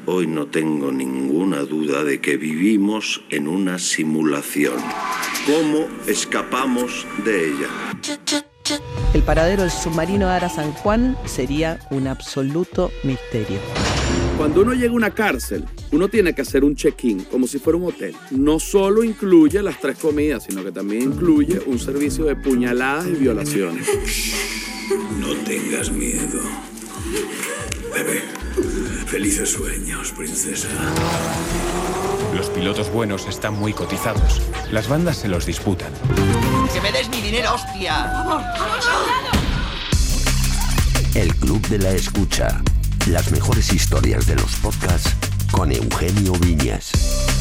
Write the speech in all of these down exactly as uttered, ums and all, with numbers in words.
Hoy no tengo ninguna duda de que vivimos en una simulación. ¿Cómo escapamos de ella? El paradero del submarino Ara San Juan sería un absoluto misterio. Cuando uno llega a una cárcel, uno tiene que hacer un check-in, como si fuera un hotel. No solo incluye las tres comidas, sino que también incluye un servicio de puñaladas y violaciones. No tengas miedo. Bebé, felices sueños, princesa. Los pilotos buenos están muy cotizados. Las bandas se los disputan. ¡Que me des mi dinero, hostia! El Club de la Escucha. Las mejores historias de los podcasts con Eugenio Viñas.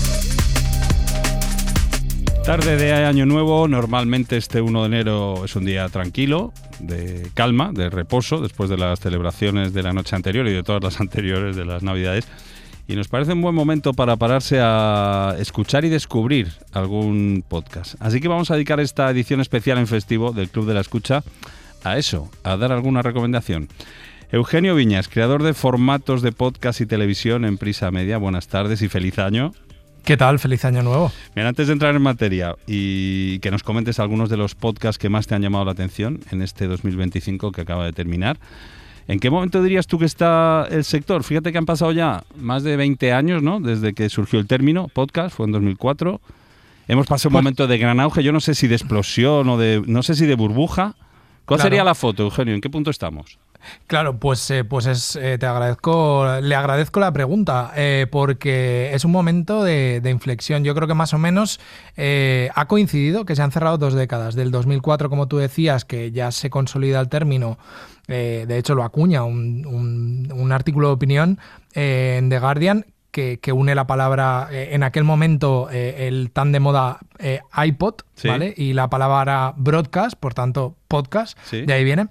Tarde de año nuevo, normalmente este uno de enero es un día tranquilo, de calma, de reposo, después de las celebraciones de la noche anterior y de todas las anteriores de las Navidades. Y nos parece un buen momento para pararse a escuchar y descubrir algún podcast. Así que vamos a dedicar esta edición especial en festivo del Club de la Escucha a eso, a dar alguna recomendación. Eugenio Viñas, creador de formatos de podcast y televisión en Prisa Media. Buenas tardes y feliz año. ¿Qué tal? Feliz año nuevo. Bien, antes de entrar en materia y que nos comentes algunos de los podcasts que más te han llamado la atención en este dos mil veinticinco que acaba de terminar, ¿en qué momento dirías tú que está el sector? Fíjate que han pasado ya más de veinte años, ¿no? Desde que surgió el término podcast, fue en dos mil cuatro. Hemos pasado un momento de gran auge, yo no sé si de explosión o de, no sé si de burbuja. ¿Cuál Claro. sería la foto, Eugenio? ¿En qué punto estamos? Claro, pues, eh, pues es, eh, te agradezco, le agradezco la pregunta, eh, porque es un momento de, de inflexión. Yo creo que más o menos eh, ha coincidido que se han cerrado dos décadas. Del dos mil cuatro, como tú decías, que ya se consolida el término, eh, de hecho lo acuña un, un, un artículo de opinión eh, en The Guardian, que, que une la palabra, eh, en aquel momento, eh, el tan de moda eh, iPod, Sí. ¿vale? Y la palabra broadcast, por tanto, podcast, Sí. de ahí viene.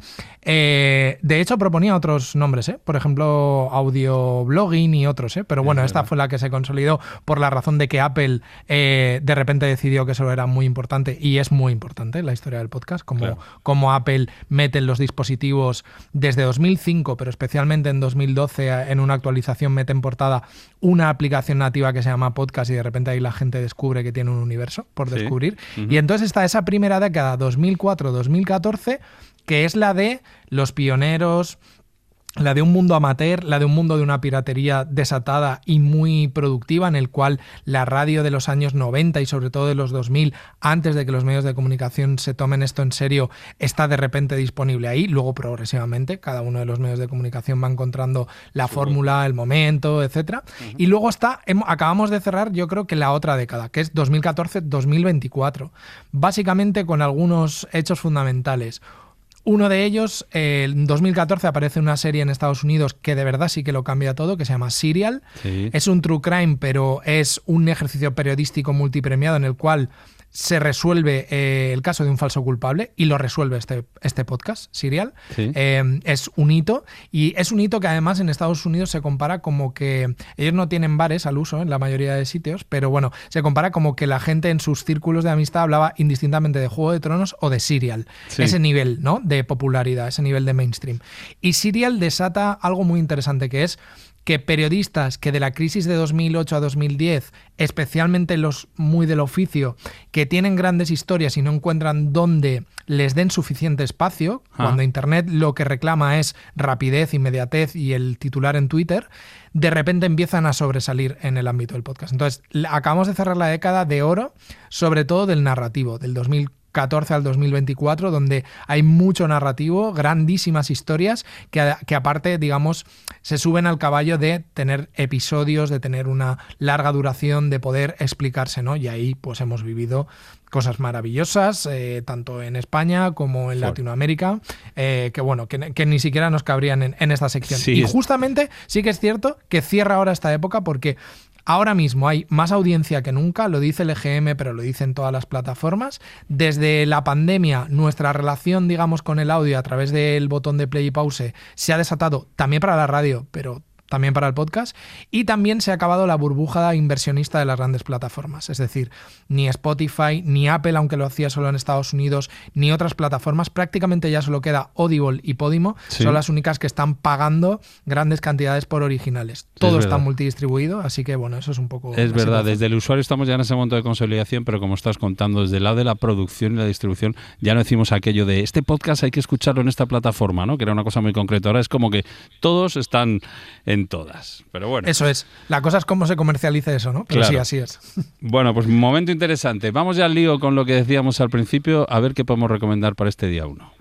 Eh, de hecho, proponía otros nombres, ¿eh? Por ejemplo, audio blogging y otros, ¿eh? Pero bueno, Es esta verdad. fue la que se consolidó por la razón de que Apple eh, de repente decidió que eso era muy importante, y es muy importante en la historia del podcast, como, Claro. como Apple mete en los dispositivos desde dos mil cinco, pero especialmente en dos mil doce, en una actualización mete en portada una aplicación nativa que se llama Podcast, y de repente ahí la gente descubre que tiene un universo por Sí. descubrir. Ujú. Y entonces está esa primera década, dos mil cuatro dos mil catorce, que es la de los pioneros, la de un mundo amateur, la de un mundo de una piratería desatada y muy productiva, en el cual la radio de los años noventa y sobre todo de los dos mil, antes de que los medios de comunicación se tomen esto en serio, está de repente disponible ahí. Luego, progresivamente, cada uno de los medios de comunicación va encontrando la fórmula, el momento, etcétera. Uh-huh. Y luego está, hem- acabamos de cerrar, yo creo que la otra década, que es dos mil catorce dos mil veinticuatro, básicamente con algunos hechos fundamentales. Uno de ellos, eh, en dos mil catorce aparece una serie en Estados Unidos que de verdad sí que lo cambia todo, que se llama Serial. Sí. Es un true crime, pero es un ejercicio periodístico multipremiado en el cual se resuelve eh, el caso de un falso culpable, y lo resuelve este, este podcast, Serial. Sí. Eh, es un hito, y es un hito que además en Estados Unidos se compara como que ellos no tienen bares al uso en la mayoría de sitios, pero bueno, se compara como que la gente en sus círculos de amistad hablaba indistintamente de Juego de Tronos o de Serial. Sí. Ese nivel, ¿no?, de popularidad, ese nivel de mainstream. Y Serial desata algo muy interesante, que es que periodistas que de la crisis de dos mil ocho a dos mil diez, especialmente los muy del oficio, que tienen grandes historias y no encuentran dónde les den suficiente espacio, Ah. cuando Internet lo que reclama es rapidez, inmediatez y el titular en Twitter, de repente empiezan a sobresalir en el ámbito del podcast. Entonces, la- acabamos de cerrar la década de oro, sobre todo del narrativo, del dos mil catorce al dos mil veinticuatro, donde hay mucho narrativo, grandísimas historias que, que aparte, digamos, se suben al caballo de tener episodios, de tener una larga duración, de poder explicarse, ¿no? Y ahí pues hemos vivido cosas maravillosas, eh, tanto en España como en Sí. Latinoamérica, eh, que bueno, que, que ni siquiera nos cabrían en, en esta sección. Sí, y es- justamente sí que es cierto que cierra ahora esta época, porque ahora mismo hay más audiencia que nunca, lo dice el E G M, pero lo dicen todas las plataformas. Desde la pandemia, nuestra relación, digamos, con el audio a través del botón de play y pause se ha desatado también para la radio, pero también para el podcast, y también se ha acabado la burbuja inversionista de las grandes plataformas, es decir, ni Spotify, ni Apple, aunque lo hacía solo en Estados Unidos, ni otras plataformas, prácticamente ya solo queda Audible y Podimo, sí. Son las únicas que están pagando grandes cantidades por originales. Todo está multidistribuido, así que bueno, eso es un poco... Es verdad, situación. Desde el usuario estamos ya en ese momento de consolidación, pero como estás contando, desde el lado de la producción y la distribución, ya no decimos aquello de este podcast hay que escucharlo en esta plataforma, ¿no? Que era una cosa muy concreta. Ahora es como que todos están en todas. Pero bueno. Eso es. La cosa es cómo se comercializa eso, ¿no? Pero claro. Sí, así es. Bueno, pues momento interesante. Vamos ya al lío con lo que decíamos al principio, a ver qué podemos recomendar para este día uno.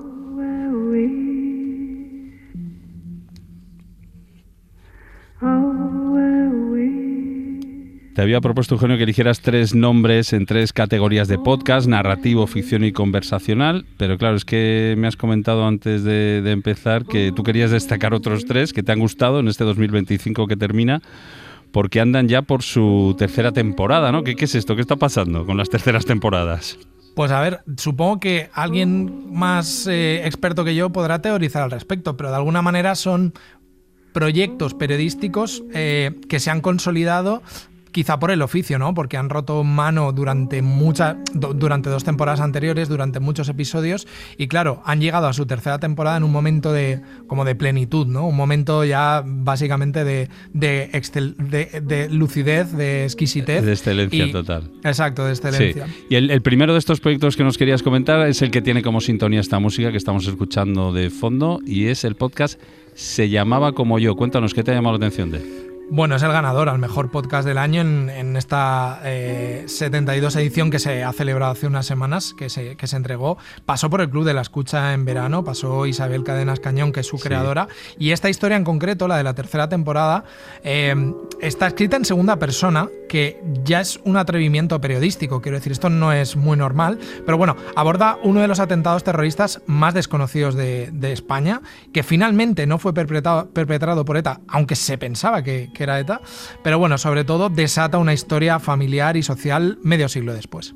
Te había propuesto, Eugenio, que eligieras tres nombres en tres categorías de podcast: narrativo, ficción y conversacional. Pero claro, es que me has comentado antes de, de empezar que tú querías destacar otros tres que te han gustado en este dos mil veinticinco que termina, porque andan ya por su tercera temporada, ¿no? ¿Qué, qué es esto? ¿Qué está pasando con las terceras temporadas? Pues a ver, supongo que alguien más eh, experto que yo podrá teorizar al respecto, pero de alguna manera son proyectos periodísticos eh, que se han consolidado quizá por el oficio, ¿no? Porque han roto mano durante mucha, durante dos temporadas anteriores, durante muchos episodios, y claro, han llegado a su tercera temporada en un momento de como de plenitud, ¿no? Un momento ya básicamente de, de, excel, de, de lucidez, de exquisitez. De excelencia y, total. Exacto, de excelencia. Sí. Y el, el primero de estos proyectos que nos querías comentar es el que tiene como sintonía esta música que estamos escuchando de fondo, y es el podcast Se llamaba como yo. Cuéntanos, ¿qué te ha llamado la atención de él? Bueno, es el ganador al mejor podcast del año en, en esta eh, setenta y dos edición que se ha celebrado hace unas semanas, que se, que se entregó. Pasó por el Club de la Escucha en verano, pasó Isabel Cadenas Cañón, que es su sí. creadora, y esta historia en concreto, la de la tercera temporada, eh, está escrita en segunda persona, que ya es un atrevimiento periodístico, quiero decir, esto no es muy normal, pero bueno, aborda uno de los atentados terroristas más desconocidos de, de España, que finalmente no fue perpetrado, perpetrado por ETA, aunque se pensaba que que era ETA, pero bueno, sobre todo desata una historia familiar y social medio siglo después.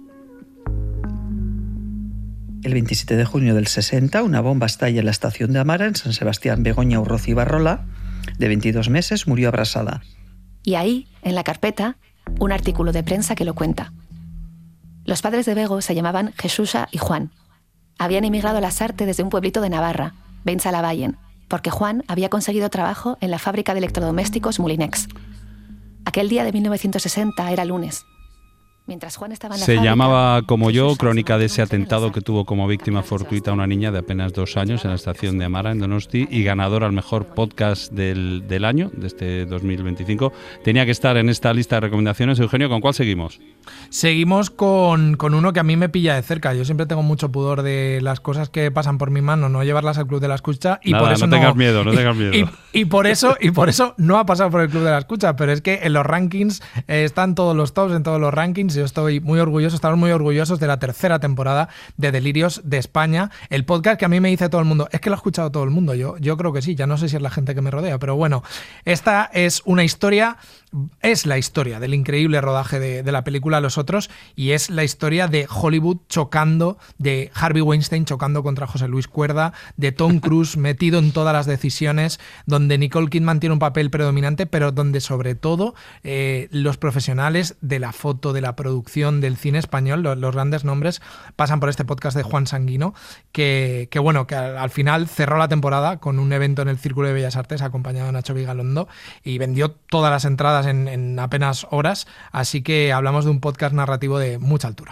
El veintisiete de junio del sesenta, una bomba estalla en la estación de Amara, en San Sebastián. Begoña Urroz Ibarrola, de veintidós meses, murió abrasada. Y ahí, en la carpeta, un artículo de prensa que lo cuenta. Los padres de Bego se llamaban Jesusa y Juan. Habían emigrado a Lasarte desde un pueblito de Navarra, Beintza-Lavallen, porque Juan había conseguido trabajo en la fábrica de electrodomésticos Mulinex. Aquel día de mil novecientos sesenta era lunes. Mientras Juan estaba en la Se fábrica, llamaba Como yo, crónica de ese atentado que tuvo como víctima fortuita una niña de apenas dos años en la estación de Amara, en Donosti, y ganador al mejor podcast del, del año, de este dos mil veinticinco. Tenía que estar en esta lista de recomendaciones. Eugenio, ¿con cuál seguimos? Seguimos con, con uno que a mí me pilla de cerca. Yo siempre tengo mucho pudor de las cosas que pasan por mi mano, no llevarlas al Club de la Escucha. Y Nada, por eso no tengas no, miedo, no tengas miedo. Y, y, y, por eso, y por eso no ha pasado por el Club de la Escucha, pero es que en los rankings eh, están todos los tops, en todos los rankings. Yo estoy muy orgulloso, estamos muy orgullosos de la tercera temporada de Delirios de España, el podcast que a mí me dice todo el mundo, es que lo ha escuchado todo el mundo. Yo, yo creo que sí, ya no sé si es la gente que me rodea, pero bueno, esta es una historia, es la historia del increíble rodaje de, de la película Los Otros, y es la historia de Hollywood chocando, de Harvey Weinstein chocando contra José Luis Cuerda, de Tom Cruise metido en todas las decisiones, donde Nicole Kidman tiene un papel predominante, pero donde sobre todo eh, los profesionales de la foto, de la producción, del cine español, los, los grandes nombres, pasan por este podcast de Juan Sanguino, que, que bueno, que al, al final cerró la temporada con un evento en el Círculo de Bellas Artes acompañado de Nacho Vigalondo y vendió todas las entradas en, en apenas horas, así que hablamos de un podcast narrativo de mucha altura.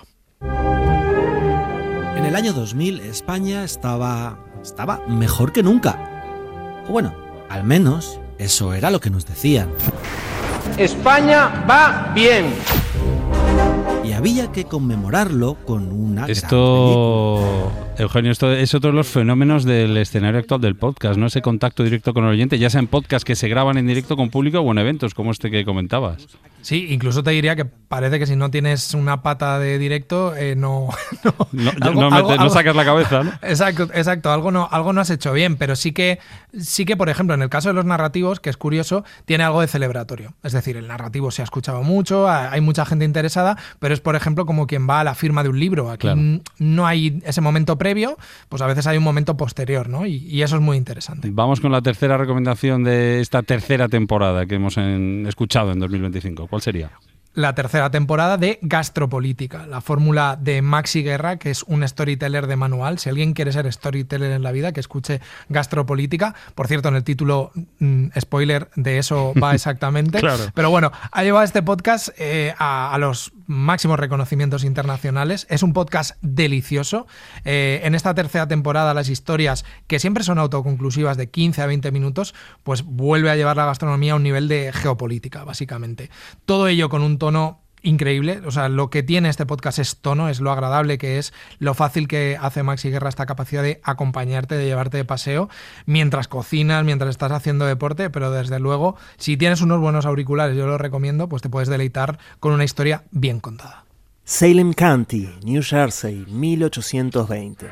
En el año dos mil España estaba, estaba mejor que nunca. O bueno, al menos eso era lo que nos decían. España va bien. Y había que conmemorarlo con una Esto, gran película. Eugenio, esto es otro de los fenómenos del escenario actual del podcast, ¿no? Ese contacto directo con el oyente, ya sea en podcasts que se graban en directo con público o en eventos como este que comentabas. Sí, incluso te diría que parece que si no tienes una pata de directo, eh, no, no, no, algo, no, algo, mete, no algo, sacas la cabeza, ¿no? Exacto, exacto, algo no, algo no has hecho bien, pero sí que, sí que, por ejemplo, en el caso de los narrativos, que es curioso, tiene algo de celebratorio. Es decir, el narrativo se ha escuchado mucho, hay mucha gente interesada, pero es, por ejemplo, como quien va a la firma de un libro. Aquí claro. no hay ese momento previo, previo, pues a veces hay un momento posterior, ¿no? Y, y eso es muy interesante. Vamos con la tercera recomendación de esta tercera temporada que hemos en, escuchado en dos mil veinticinco. ¿Cuál sería? La tercera temporada de Gastropolítica, la fórmula de Maxi Guerra, que es un storyteller de manual. Si alguien quiere ser storyteller en la vida, que escuche Gastropolítica. Por cierto, en el título, mmm, spoiler, de eso va exactamente. Claro. Pero bueno, ha llevado este podcast eh, a, a los máximos reconocimientos internacionales. Es un podcast delicioso. Eh, en esta tercera temporada, las historias, que siempre son autoconclusivas de quince a veinte minutos, pues vuelve a llevar la gastronomía a un nivel de geopolítica, básicamente. Todo ello con un tono tono increíble. O sea, lo que tiene este podcast es tono, es lo agradable que es, lo fácil que hace Maxi Guerra esta capacidad de acompañarte, de llevarte de paseo mientras cocinas, mientras estás haciendo deporte, pero desde luego, si tienes unos buenos auriculares, yo lo recomiendo, pues te puedes deleitar con una historia bien contada. Salem County, New Jersey, mil ochocientos veinte.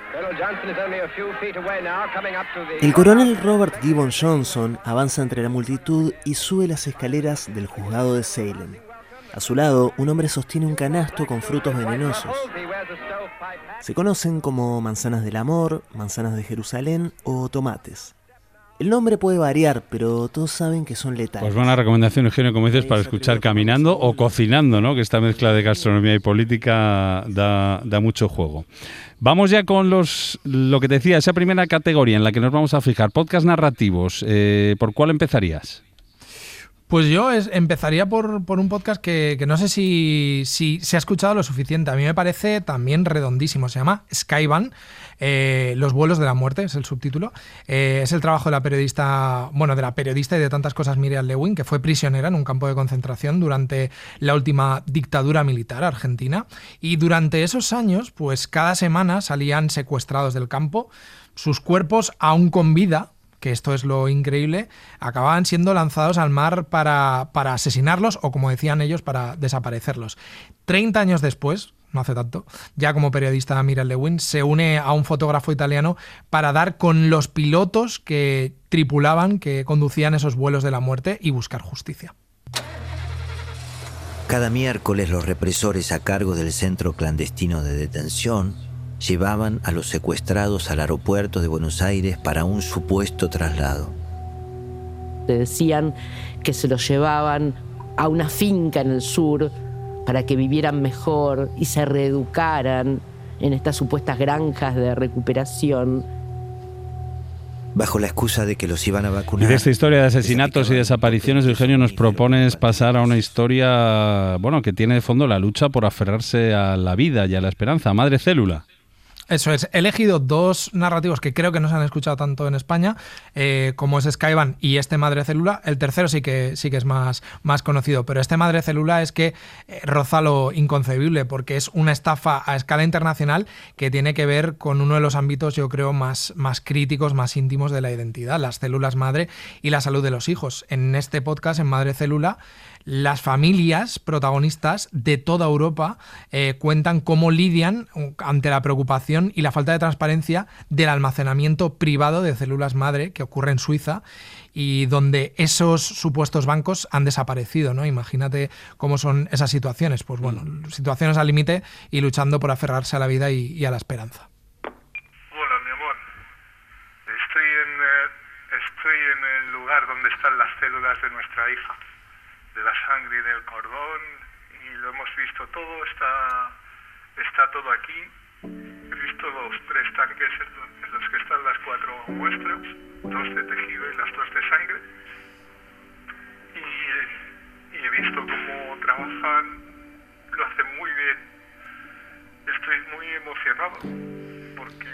El coronel Robert Gibbon Johnson avanza entre la multitud y sube las escaleras del juzgado de Salem. A su lado, un hombre sostiene un canasto con frutos venenosos. Se conocen como manzanas del amor, manzanas de Jerusalén o tomates. El nombre puede variar, pero todos saben que son letales. Pues buena recomendación, Eugenio, como dices, para escuchar caminando o cocinando, ¿no? Que esta mezcla de gastronomía y política da, da mucho juego. Vamos ya con los lo que te decía, esa primera categoría en la que nos vamos a fijar, podcast narrativos. Eh, ¿Por cuál empezarías? Pues yo es, empezaría por, por un podcast que, que no sé si, si se ha escuchado lo suficiente. A mí me parece también redondísimo. Se llama Skyvan, eh, Los vuelos de la muerte, es el subtítulo. Eh, es el trabajo de la periodista, bueno, de la periodista y de tantas cosas Miriam Lewin, que fue prisionera en un campo de concentración durante la última dictadura militar argentina. Y durante esos años, pues cada semana salían secuestrados del campo, sus cuerpos aún con vida, que esto es lo increíble, acababan siendo lanzados al mar para, para asesinarlos o, como decían ellos, para desaparecerlos. Treinta años después, no hace tanto, ya como periodista Miriam Lewin se une a un fotógrafo italiano para dar con los pilotos que tripulaban, que conducían esos vuelos de la muerte y buscar justicia. Cada miércoles los represores a cargo del centro clandestino de detención llevaban a los secuestrados al aeropuerto de Buenos Aires para un supuesto traslado. Te decían que se los llevaban a una finca en el sur para que vivieran mejor y se reeducaran en estas supuestas granjas de recuperación. Bajo la excusa de que los iban a vacunar. Y de esta historia de asesinatos y desapariciones, Eugenio, nos propones pasar a una historia, bueno, que tiene de fondo la lucha por aferrarse a la vida y a la esperanza. Madre Célula. Eso es, he elegido dos narrativos que creo que no se han escuchado tanto en España, eh, como es Skyvan y este Madre Célula. El tercero sí que, sí que es más, más conocido, pero este Madre Célula es que eh, roza lo inconcebible, porque es una estafa a escala internacional que tiene que ver con uno de los ámbitos, yo creo, más, más críticos, más íntimos de la identidad, las células madre y la salud de los hijos. En este podcast, en Madre Célula, las familias protagonistas de toda Europa eh, cuentan cómo lidian ante la preocupación y la falta de transparencia del almacenamiento privado de células madre que ocurre en Suiza y donde esos supuestos bancos han desaparecido, ¿no? Imagínate cómo son esas situaciones. Pues bueno, situaciones al límite y luchando por aferrarse a la vida y, y a la esperanza. Hola, mi amor. Estoy en, eh, estoy en el lugar donde están las células de nuestra hija, de la sangre y del cordón, y lo hemos visto todo, está, está todo aquí. He visto los tres tanques en los que están las cuatro muestras, dos de tejido y las dos de sangre, y, y he visto cómo trabajan, lo hacen muy bien. Estoy muy emocionado, porque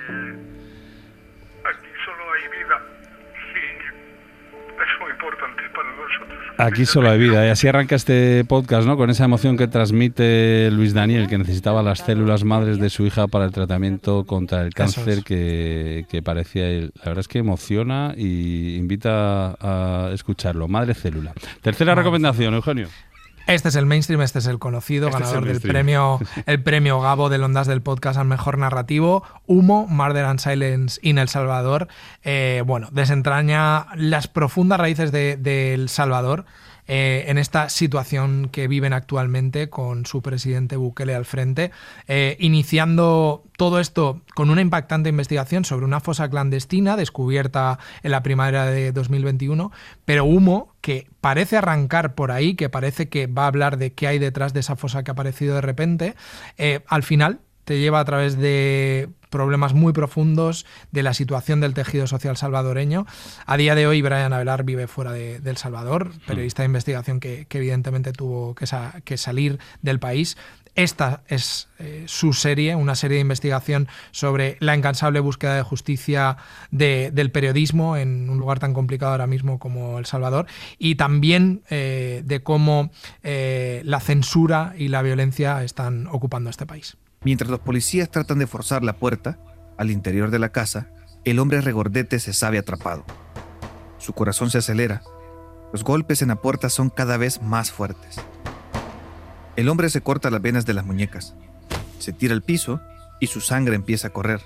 aquí solo hay vida, y es muy importante para nosotros. Aquí solo hay vida. Y así arranca este podcast, ¿no? Con esa emoción que transmite Luis Daniel, que necesitaba las células madres de su hija para el tratamiento contra el cáncer que, que parecía él. La verdad es que emociona y invita a escucharlo. Madre Célula. Tercera Madre. recomendación, Eugenio. Este es el mainstream, este es el conocido, este ganador el del premio, el premio Gabo del Ondas del podcast al mejor narrativo, Humo, Murder and Silence in El Salvador. Eh, bueno, desentraña las profundas raíces de, de El Salvador, eh, en esta situación que viven actualmente con su presidente Bukele al frente, eh, iniciando todo esto con una impactante investigación sobre una fosa clandestina descubierta en la primavera de dos mil veintiuno, pero humo que parece arrancar por ahí, que parece que va a hablar de qué hay detrás de esa fosa que ha aparecido de repente, eh, al final te lleva a través de problemas muy profundos de la situación del tejido social salvadoreño. A día de hoy, Brian Avelar vive fuera de, de El Salvador, periodista de investigación que, que evidentemente tuvo que, sa- que salir del país. Esta es eh, su serie, una serie de investigación sobre la incansable búsqueda de justicia de, del periodismo en un lugar tan complicado ahora mismo como El Salvador, y también eh, de cómo eh, la censura y la violencia están ocupando este país. Mientras los policías tratan de forzar la puerta al interior de la casa, el hombre regordete se sabe atrapado. Su corazón se acelera. Los golpes en la puerta son cada vez más fuertes. El hombre se corta las venas de las muñecas, se tira al piso y su sangre empieza a correr.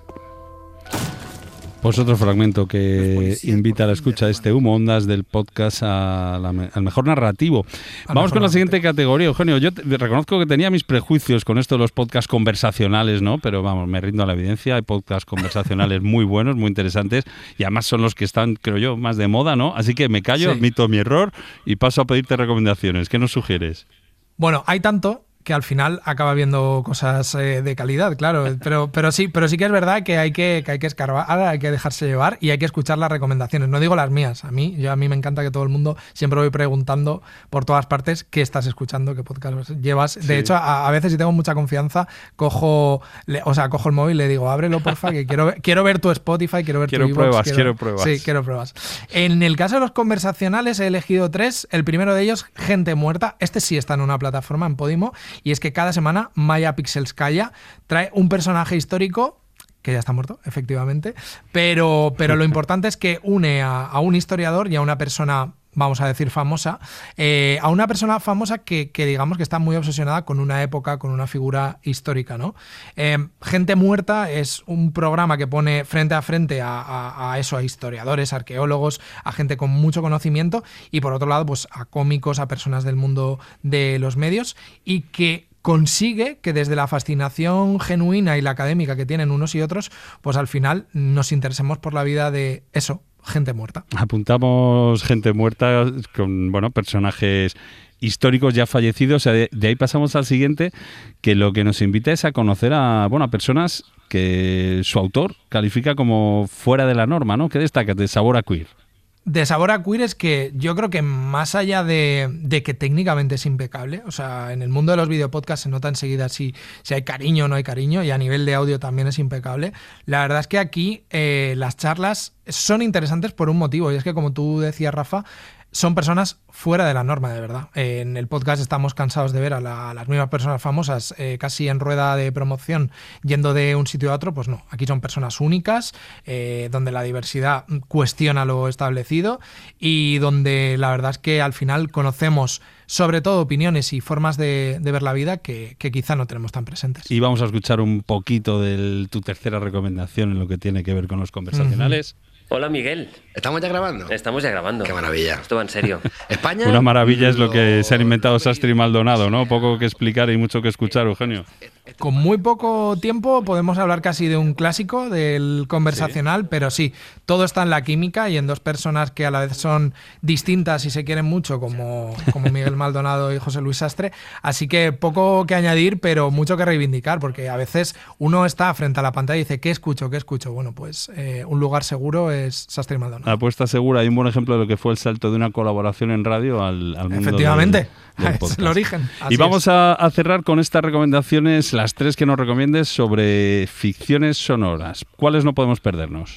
Pues otro fragmento que invita a la escucha de este Humo Ondas del podcast a la me- al mejor narrativo. Al Vamos mejor con la siguiente categoría, Eugenio. Yo te, reconozco que tenía mis prejuicios con esto de los podcasts conversacionales, ¿no? Pero vamos, me rindo a la evidencia. Hay podcasts conversacionales muy buenos, muy interesantes, y además son los que están, creo yo, más de moda, ¿no? Así que me callo, Sí. admito mi error y paso a pedirte recomendaciones. ¿Qué nos sugieres? Bueno, hay tanto que al final acaba viendo cosas eh, de calidad, claro, pero, pero sí, pero sí que es verdad que hay que, que hay que escarbar, hay que dejarse llevar y hay que escuchar las recomendaciones. No digo las mías, a mí, yo a mí me encanta que todo el mundo siempre voy preguntando por todas partes qué estás escuchando, qué podcast llevas. De Sí. hecho, a, a veces si tengo mucha confianza, cojo, le, o sea, cojo el móvil y le digo, ábrelo porfa, que quiero, ver- quiero ver tu Spotify, quiero ver Quiero tu iVoox, pruebas, quiero pruebas. Sí, quiero pruebas. En el caso de los conversacionales he elegido tres. El primero de ellos, Gente Muerta. Este sí está en una plataforma, en Podimo, y es que cada semana Maya Pixelskaya trae un personaje histórico que ya está muerto, efectivamente, pero, pero lo importante es que une a, a un historiador y a una persona, vamos a decir, famosa, eh, a una persona famosa que, que digamos que está muy obsesionada con una época, con una figura histórica, ¿no? Eh, Gente Muerta es un programa que pone frente a frente a, a, a eso, a historiadores, arqueólogos, a gente con mucho conocimiento, y por otro lado, pues a cómicos, a personas del mundo de los medios, y que consigue que desde la fascinación genuina y la académica que tienen unos y otros, pues al final nos interesemos por la vida de eso, gente muerta. Apuntamos Gente Muerta con, bueno, personajes históricos ya fallecidos. O sea, de, de ahí pasamos al siguiente, que lo que nos invita es a conocer a, bueno, a personas que su autor califica como fuera de la norma, ¿no? ¿Qué destacas de Sabor a Queer? De Sabor a Queer es que yo creo que más allá de, de que técnicamente es impecable, o sea, en el mundo de los videopodcasts se nota enseguida si, si hay cariño o no hay cariño, y a nivel de audio también es impecable. La verdad es que aquí eh, las charlas son interesantes por un motivo, y es que, como tú decías, Rafa, son personas fuera de la norma, de verdad. Eh, en el podcast estamos cansados de ver a, la, a las mismas personas famosas eh, casi en rueda de promoción yendo de un sitio a otro. Pues no, aquí son personas únicas, eh, donde la diversidad cuestiona lo establecido y donde la verdad es que al final conocemos sobre todo opiniones y formas de, de ver la vida que, que quizá no tenemos tan presentes. Y vamos a escuchar un poquito de tu tercera recomendación en lo que tiene que ver con los conversacionales. Uh-huh. Hola, Miguel. ¿Estamos ya grabando? Estamos ya grabando. Qué maravilla. Esto va en serio. España. Una maravilla es lo que se han inventado Sastre y Maldonado, ¿no? Poco que explicar y mucho que escuchar, Eugenio. Con muy poco tiempo podemos hablar casi de un clásico del conversacional, ¿sí? Pero sí, todo está en la química y en dos personas que a la vez son distintas y se quieren mucho, como, como Miguel Maldonado y José Luis Sastre. Así que poco que añadir, pero mucho que reivindicar, porque a veces uno está frente a la pantalla y dice, ¿qué escucho? ¿Qué escucho? Bueno, pues eh, un lugar seguro es Sastre y Maldonado. Apuesta segura, hay un buen ejemplo de lo que fue el salto de una colaboración en radio al, al mundo Efectivamente, del, del es podcast. el origen. Así y vamos es. a, a cerrar con estas recomendaciones, las tres que nos recomiendes sobre ficciones sonoras. ¿Cuáles no podemos perdernos?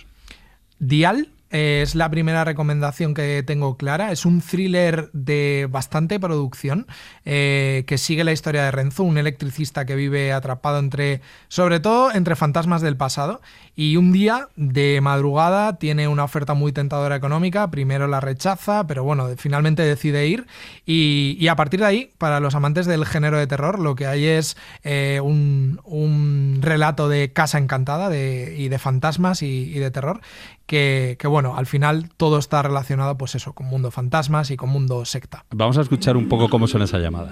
Dial es la primera recomendación que tengo clara. Es un thriller de bastante producción eh, que sigue la historia de Renzo, un electricista que vive atrapado entre, sobre todo, entre fantasmas del pasado. Y un día, de madrugada, tiene una oferta muy tentadora económica. Primero la rechaza, pero bueno, finalmente decide ir. Y, y a partir de ahí, para los amantes del género de terror, lo que hay es eh, un, un relato de casa encantada de, y de fantasmas y, y de terror que, que bueno, bueno, al final todo está relacionado, pues eso, con mundo fantasmas y con mundo secta. Vamos a escuchar un poco cómo suena esa llamada.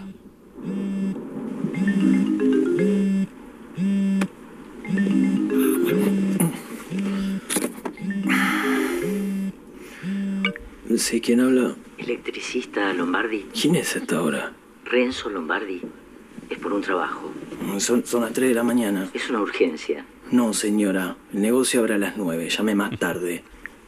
Sí, ¿quién habla? Electricista Lombardi. ¿Quién es esta hora? Renzo Lombardi. Es por un trabajo. Son, son las tres de la mañana. Es una urgencia. No, señora. El negocio abre a las nueve. Llame más tarde.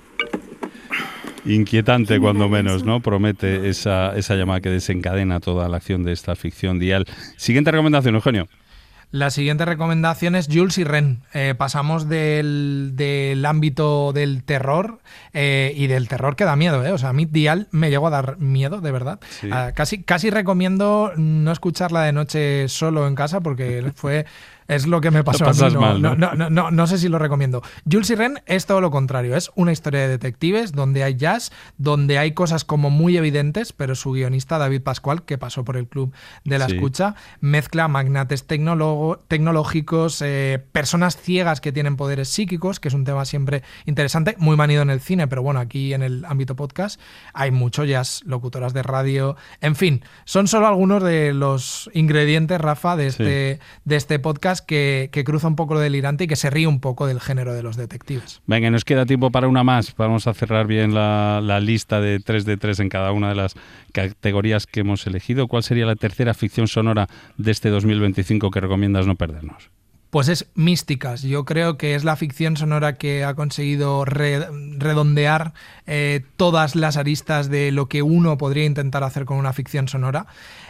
Inquietante, cuando menos, ¿no? Promete esa, esa llamada que desencadena toda la acción de esta ficción dial. Siguiente recomendación, Eugenio. La siguiente recomendación es Jules y Ren. Eh, pasamos del, del ámbito del terror eh, y del terror que da miedo. ¿eh? O sea, a mí Dial me llegó a dar miedo, de verdad. Sí. Uh, casi, casi recomiendo no escucharla de noche solo en casa porque fue... Es lo que me pasó a mí. No, mal, ¿no? No, no, no, no sé si lo recomiendo. Jules y Ren es todo lo contrario. Es una historia de detectives donde hay jazz, donde hay cosas como muy evidentes, pero su guionista, David Pascual, que pasó por el Club de la sí. Escucha, mezcla magnates tecnólogo, tecnológicos, eh, personas ciegas que tienen poderes psíquicos, que es un tema siempre interesante, muy manido en el cine, pero bueno, aquí en el ámbito podcast hay mucho jazz, locutoras de radio, en fin, son solo algunos de los ingredientes, Rafa, de este, sí. de este podcast Que, que cruza un poco lo delirante y que se ríe un poco del género de los detectives. Venga, nos queda tiempo para una más. Vamos a cerrar bien la, la lista de tres de tres en cada una de las categorías que hemos elegido. ¿Cuál sería la tercera ficción sonora de este dos mil veinticinco que recomiendas no perdernos? Pues es Místicas. Yo creo que es la ficción sonora que ha conseguido re- redondear eh, todas las aristas de lo que uno podría intentar hacer con una ficción sonora.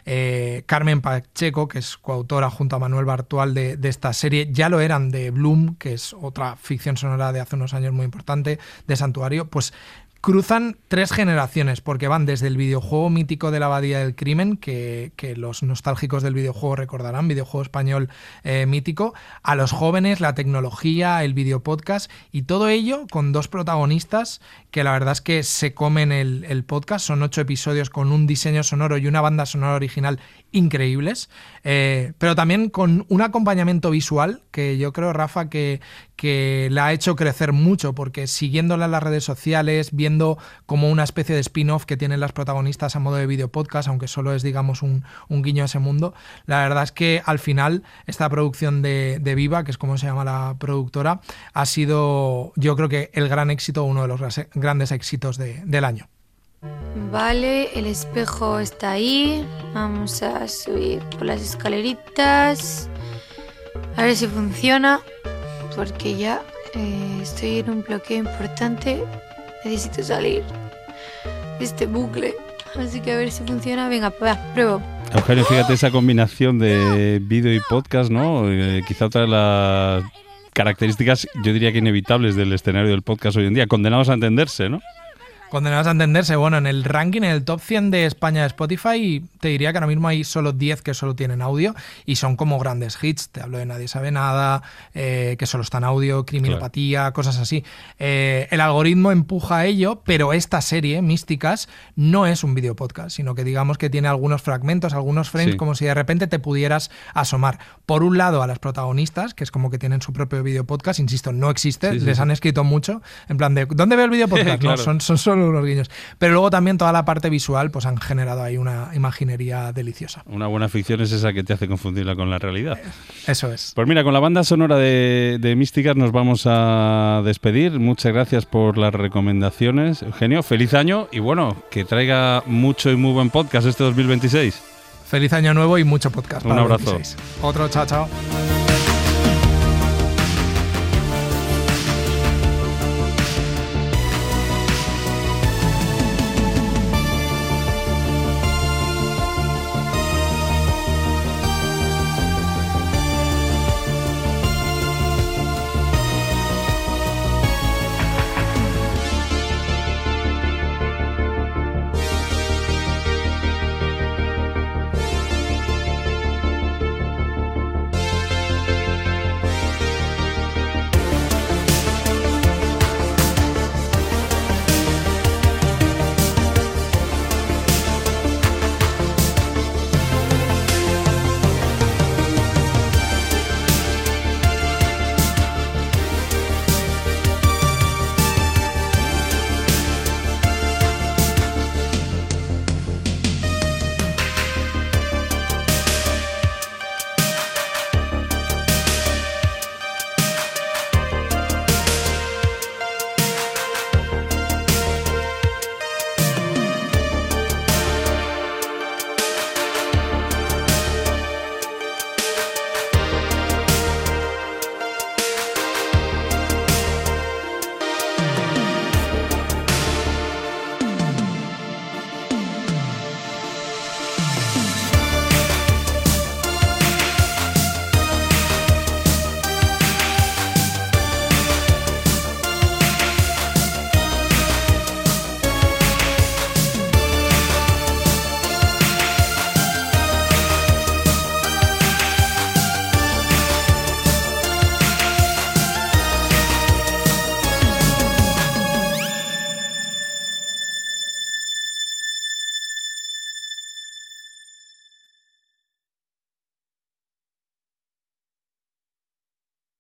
Eh, Carmen Pacheco, que es coautora junto a Manuel Bartual de, de esta serie, ya lo eran de Bloom, que es otra ficción sonora de hace unos años muy importante, de Santuario, pues cruzan tres generaciones, porque van desde el videojuego mítico de la Abadía del Crimen, que, que los nostálgicos del videojuego recordarán, videojuego español eh, mítico, a los jóvenes, la tecnología, el videopodcast, y todo ello con dos protagonistas que la verdad es que se comen el, el podcast. Son ocho episodios con un diseño sonoro y una banda sonora original increíbles, eh, pero también con un acompañamiento visual que yo creo, Rafa, que, que la ha hecho crecer mucho, porque siguiéndola en las redes sociales, viendo como una especie de spin-off que tienen las protagonistas a modo de video podcast, aunque solo es, digamos, un, un guiño a ese mundo, la verdad es que al final esta producción de, de Viva, que es como se llama la productora, ha sido, yo creo que el gran éxito, uno de los grandes éxitos de, del año. Vale, el espejo está ahí. Vamos a subir por las escaleritas. A ver si funciona, porque ya eh, estoy en un bloqueo importante. Necesito salir de este bucle. Así que a ver si funciona. Venga, va, pruebo. Eugenio, fíjate esa combinación de vídeo y podcast, ¿no? Eh, quizá otra de las características, yo diría que inevitables del escenario del podcast hoy en día. Condenados a entenderse, ¿no? Condenados a entenderse. Bueno, en el ranking, en el top cien de España de Spotify, te diría que ahora mismo hay solo diez que solo tienen audio y son como grandes hits. Te hablo de Nadie sabe nada, eh, que solo está en audio, Criminopatía, claro. Cosas así. Eh, el algoritmo empuja a ello, pero esta serie, Místicas, no es un video podcast, sino que digamos que tiene algunos fragmentos, algunos frames, sí. Como si de repente te pudieras asomar. Por un lado, a las protagonistas, que es como que tienen su propio video podcast, insisto, no existe, sí, sí, les sí. han escrito mucho, en plan de, ¿dónde veo el video podcast? Claro. No, son, son solo unos guiños. Pero luego también toda la parte visual pues han generado ahí una imaginería deliciosa. Una buena ficción es esa que te hace confundirla con la realidad. Eso es. Pues mira, con la banda sonora de, de Místicas nos vamos a despedir. Muchas gracias por las recomendaciones, Eugenio. Feliz año y bueno, que traiga mucho y muy buen podcast este dos mil veintiséis. Feliz año nuevo y mucho podcast. Un abrado. Otro, chao, chao.